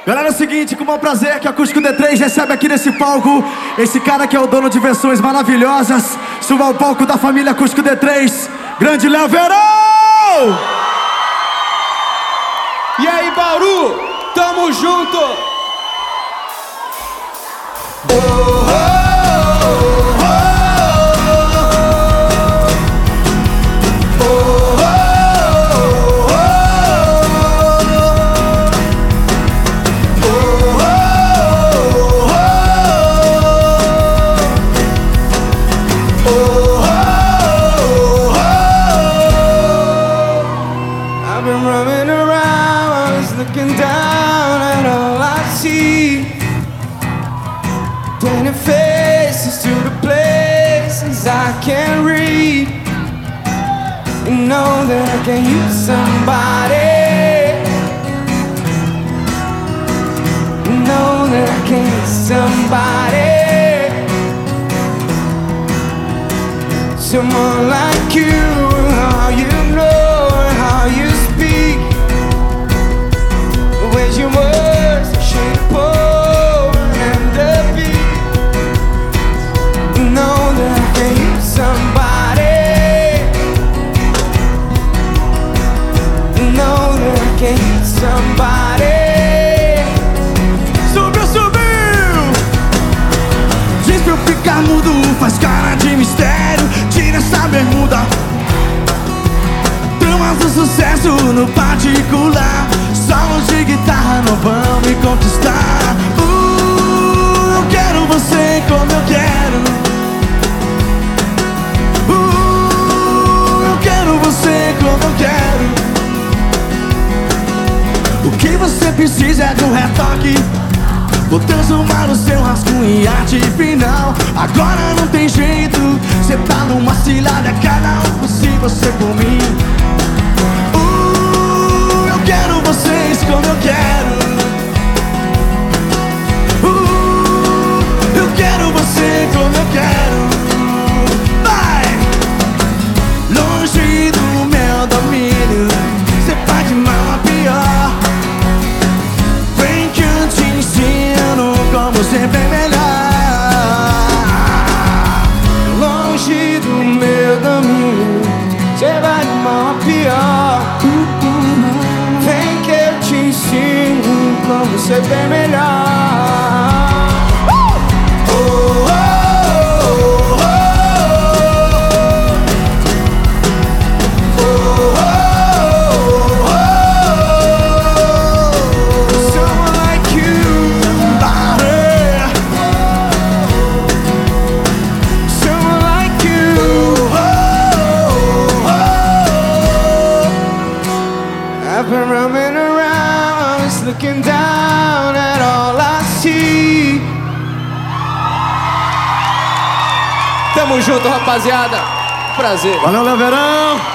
Galera, é o seguinte, com o maior prazer que a Acústico D3 recebe aqui nesse palco esse cara que é o dono de versões maravilhosas. Suba ao palco da família Acústico D3, grande Léo Verão! E aí, Bauru, tamo junto! I've been running around, I was looking down at all I see. Turning faces to the places I can't read. You know that I can use somebody. You know that I can use somebody. Someone like you, how you know, how you speak. Where's your words, shape and the beat. You know that I can use somebody. You know that I can use somebody. Subiu, subiu! Diz pra eu ficar mudo, faz cara de mistério. Tira essa bermuda. Tramas do sucesso no particular. Solos de guitarra não vão me conquistar. Eu quero você como eu quero. Eu quero você como eu quero. O que você precisa é de um retoque. Vou transformar o seu rascunho em arte final. Agora não tem jeito, cê tá numa cilada. Cada um por si, você por mim. Eu quero vocês como eu quero. Eu quero você como eu quero. Vai! Longe do meu domínio, cê faz de mal a pior. Vem que eu te ensino como ser bem melhor. Longe do meu domínio, cê vai de mal a pior. Vem que eu te ensino como ser bem melhor. Someone like you, someone like you. I've been roaming around, just looking down at all I see. Tamo junto, rapaziada. Prazer. Valeu, Léo Verão!